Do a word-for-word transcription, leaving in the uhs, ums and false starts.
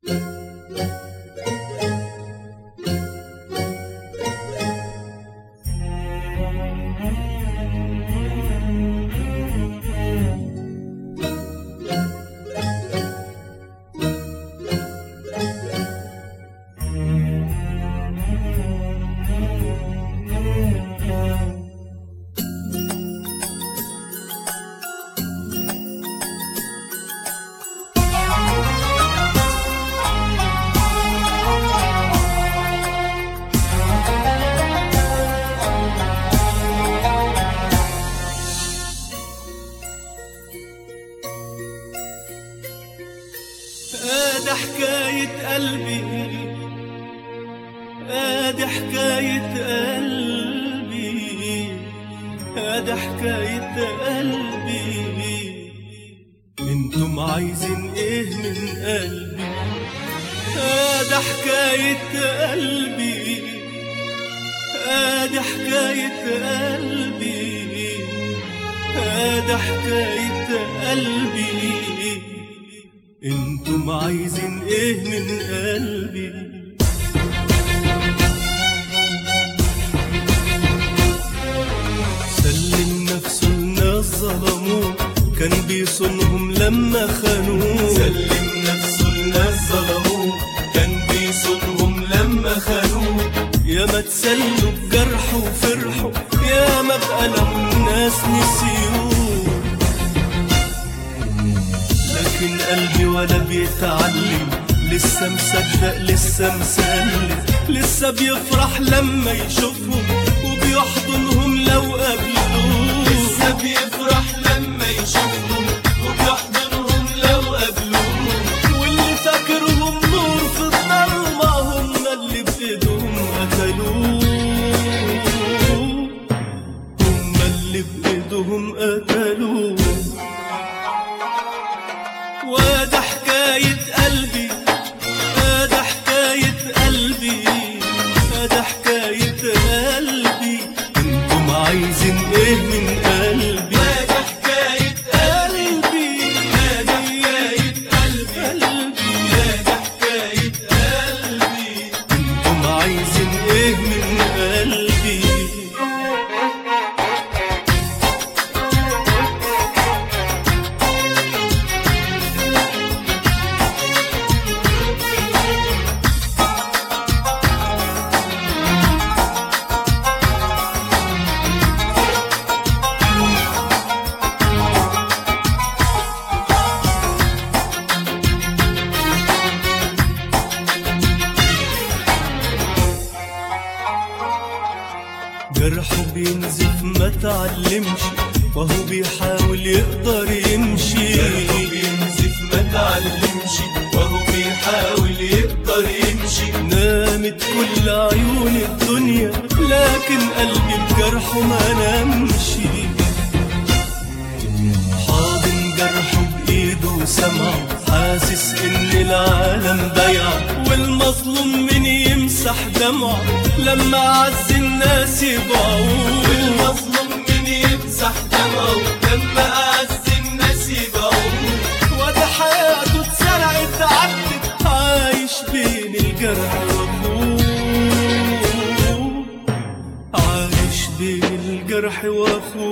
ادي حكاية قلبي، ادي حكاية قلبي، ادي حكاية قلبي. انتم عايزين ايه من قلبي؟ ادي حكاية قلبي، ادي حكاية قلبي، ادي حكاية قلبي. انتم عايزين ايه من قلبي؟ سلم نفسه لناس ظلموه، كان بيصونهم لما خانوه. سلم نفسه لناس ظلموه، كان بيصونهم لما خانوه. يا ما تسلوا بجرحه وفرحوا، يا ما بألم الناس نسيوه. لكن قلبي ولا بيتعلم، لسه مصدق لسه مسلم، لسه بيفرح لما يشوفهم وبيحضنهم لو قابلوه. لسه بيفرح لما يشوفهم وبيحضنهم لو قابلوه. واللي فاكرهم نور في الضلمة هم اللي بإيدهم قتلوه، هم اللي بإيدهم قتلوه. وادي حكاية قلبي، ادي حكاية قلبي، ادي حكاية قلبي. انتم عايزين ايه من قلبي؟ ادي حكاية قلبي، ادي حكاية قلبي، ادي حكاية قلبي. انتم عايزين ايه من قلبي؟ جرحه بينزف ما تعلمش، وهو بيحاول يقدر يمشي. جرحه بينزف ما تعلمش، وهو بيحاول يقدر يمشي. نامت كل عيون الدنيا، لكن قلبي بجرحه ما نامش. حاضن جرحه بإيده وسمعه، حاسس إن العالم ضيعه، والمظلوم من يمسح دمعه لما عز الناس يبيعوه. والمظلوم من يمسح دمعه لما أعز الناس يبيعوه. وادي حياته اتسرقت عدت، عايش بين الجرح واخوه، عايش بين الجرح واخوه.